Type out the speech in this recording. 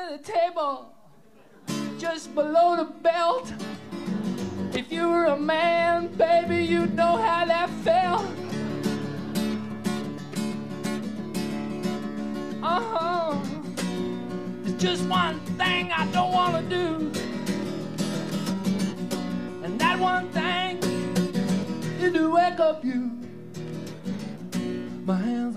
under the table, just below the belt. If you were a man, baby, you'd know how that felt. There's just one thing I don't want to do, and that one thing is to wake up you.